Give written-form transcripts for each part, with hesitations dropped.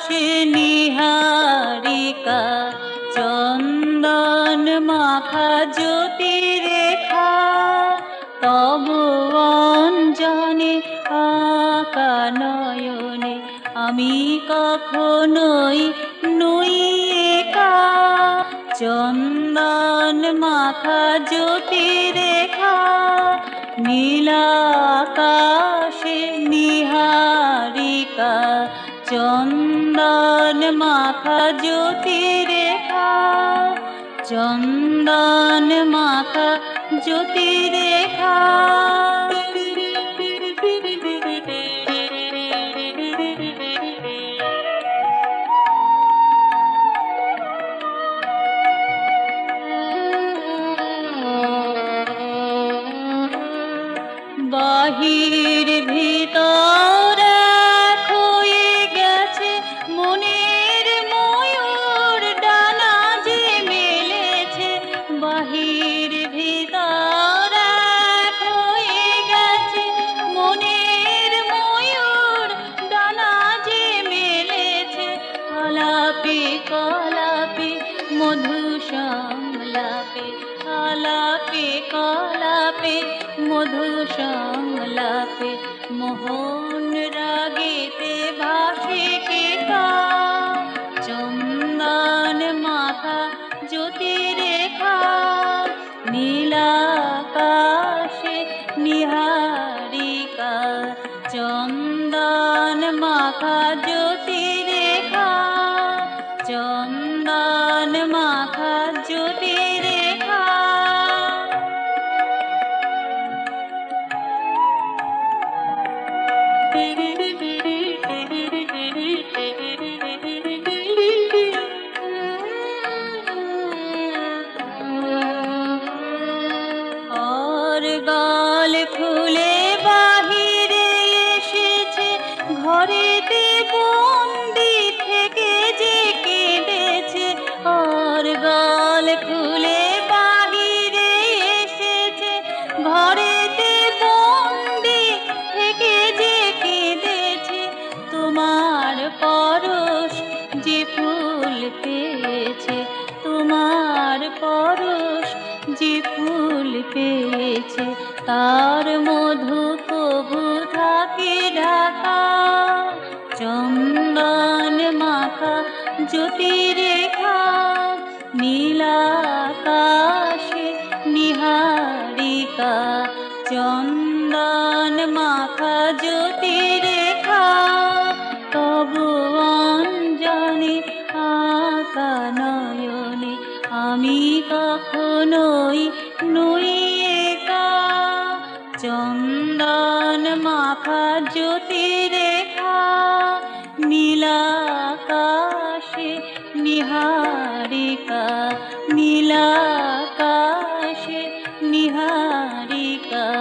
নিহারিকা চন্দন মাখা জ্যোতিরেখা তব অঞ্জনে আঁকা নয়নে আমি কখনোই নই একা। চন্দন মাখা জ্যোতিরেখা নীলাকাশে নিহারিকা চন্দন মাখা জ্যোতিরেখা চন্দন মাখা জ্যোতিরেখা। বাহির ভিতর এক হয়ে গেছে মনের ময়ূর ডানা যে মেলেছে। বাহির ভিতর এক হয়ে গেছে মনের ময়ূর ডানা যে মেলেছে। আলাপে কলাপে মধু সংলাপে আলাপে কলাপে মধু সংলাপে মোহন রাগেতে ভাসে কেকা। চন্দন মাখা জ্যোতিরেখা নীলাকাশে নিহারিকা চন্দন মাখা জ্যোতিরেখা চন্দন মাখা জ্যোতিরেখা। और गाल फुले बाहिरे एसेছে ঘরেতে বন্দি থেকে যে কেঁদেছে। और गाल फुले बाहिरे एसेছে ঘরেতে বন্দি থেকে যে কেঁদেছে। তোমার পরশ যে ফুল পেয়েছে তোমার পরশ যে ফুল পেয়েছে তার মধু কবু থাকে ঢাকা। চন্দন মাখা জ্যোতিরেখা নীলাকাশে নিহারিকা চন্দন মাখা জ্যোতিরেখা তব অঞ্জনে আঁকা নয়নে আমি কখনোই নই একা। চন্দন মাখা জ্যোতিরেখা নীলাকাশে নিহারিকা নীলাকাশে নিহারিকা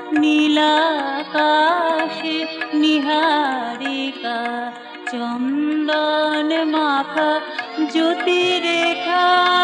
নীলাকাশে নিহারিকা চন্দন মাখা জ্যোতিরেখা।